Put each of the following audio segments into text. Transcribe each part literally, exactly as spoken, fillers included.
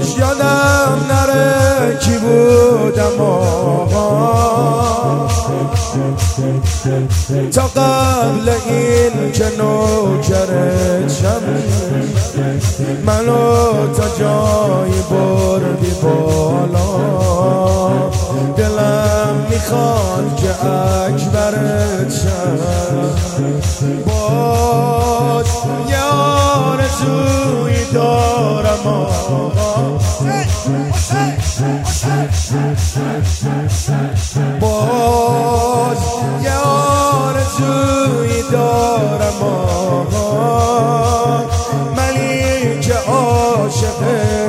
باش یادم نره کی بودم آقا تا قبل این که نوکرت شم منو تا جایی بردی بالا دلم میخواد که اکبرت شم باز یه آرزویی دارم آقا باز یه آرزویی دارم آقا منی که عاشق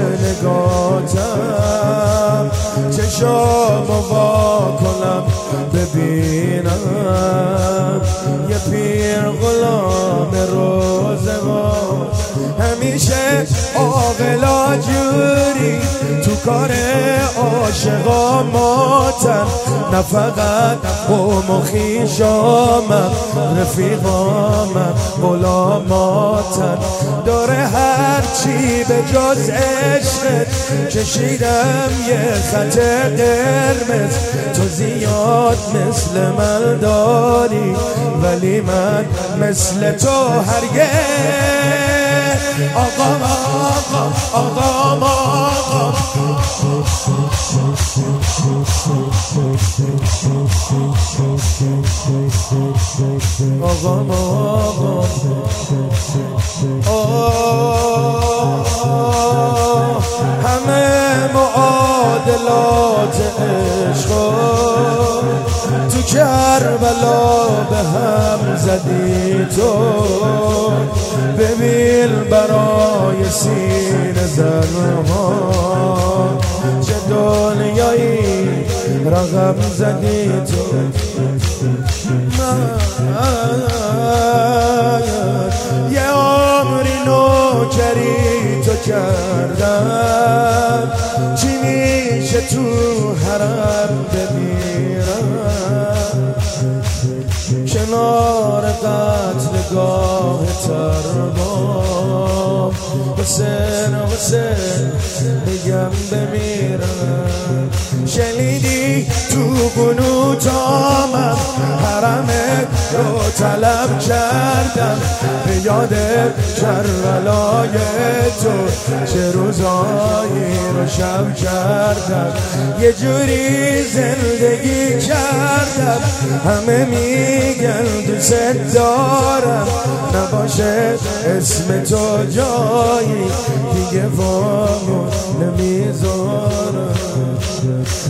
نگاتم چشامو وا کنم ببینم یه پیر غلام روزگار همیشه عاقلا جوری تو کار عاشقا ماتن نه فقط قوم و خویشامم رفیقامم غلاماتن داره هرچی به جز عشقت کشیدم یه خط قرمز تو زیاد مثل من داری ولی من مثل تو هرگز آقا آقا آقا آقا آقا آقا همه معادلات عشق تو کربلا به هم زدی تو ببین برای سینه زرها چه دنیایی رقم زدی تو یه عمری نوکری تو کردم چی میشه تو حرم بمیرم کنار قتلگاه تربام حسین حسین میگم بمیرم شنیدی تو قنوتامم حرمت رو طلب کردم به یاد کربلای تو چه روزایی رو شب کردم یه جوری زندگی کردم همه میگن دوست دارم نباشه اسم تو جایی دیگه وامی